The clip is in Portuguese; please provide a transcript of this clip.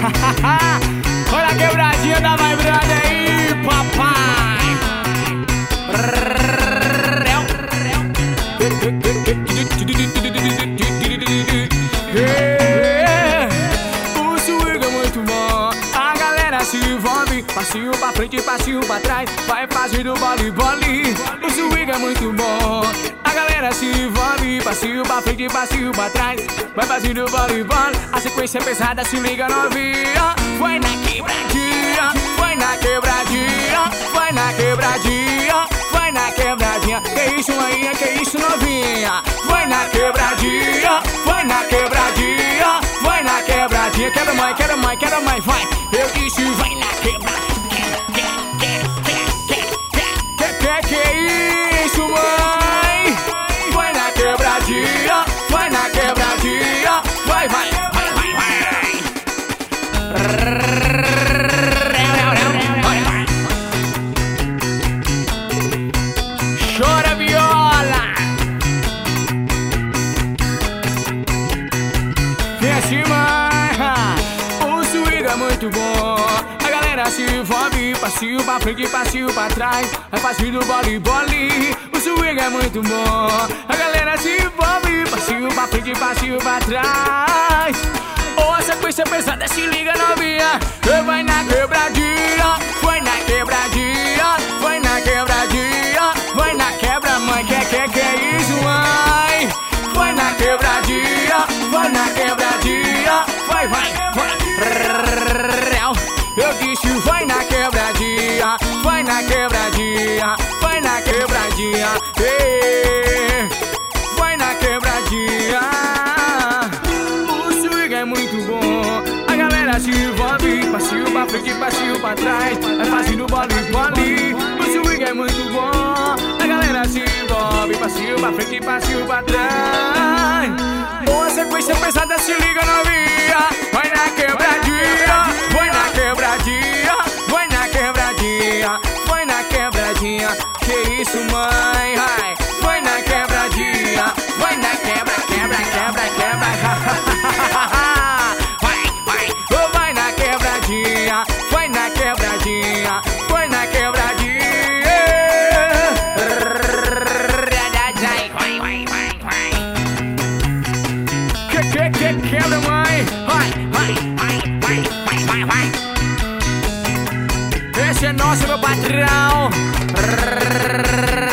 Olha a quebradinha da My Brother aí, papai. O swing é muito bom, a galera se envolve. Passinho pra frente, passinho pra trás, vai fazendo vole. O swing é muito bom, a galera se envolve. Passinho pra frente, passinho pra trás, vai fazendo vole. A sequência pesada, se liga novinha. Vai na quebradinha, vai na quebradinha, vai na quebradinha, vai na quebradinha. Que isso, maninha, que isso, novinha. Vai na quebradinha, vai na quebradinha, vai na quebradinha. Quebra mais, vai. Eu disse vai na quebradinha. Que isso, mãe? Vai na quebradinha, vai na quebradinha, vai. Chora viola. Vem acima. O swing é muito bom, a galera se envolve. Passinho pra frente, passinho pra trás, vai fazendo vole. O swing é muito bom, a galera se envolve. Passinho pra frente, passinho pra trás. Ou a sequência pesada, se liga novinha. Vai na quebradinha, vai na quebradinha, vai na quebradinha, vai na quebra, mãe. Que é isso, mãe? Vai na quebradinha, vai na quebradinha, vai. Eu disse vai na quebradinha, vai na quebradinha, vai na quebradinha, vai na quebradinha. O swing é muito bom, a galera se envolve. Passinho pra frente, passinho pra trás, vai fazendo vole. O swing é muito bom, a galera se envolve. Passinho pra frente, passinho pra trás. Boa sequência pesada, se liga novinha. Vai na quebradinha, vai na quebradinha, vai na quebradinha, vai na quebradinha. Que isso, mãe? Vai na quebradinha, vai na quebra. Vai na quebradinha, vai na quebradinha, vai na quebradinha. Quebra, mãe. Vai. Esse é nosso, meu patrão.